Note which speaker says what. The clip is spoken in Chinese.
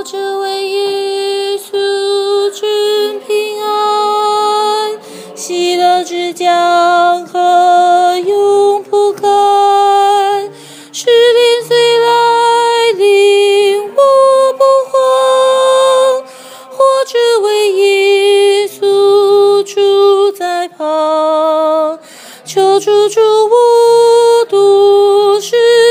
Speaker 1: 着为耶稣真平安，喜乐之江河永不干。试炼虽来临，我不慌，或者为耶稣主在旁，求主助我度世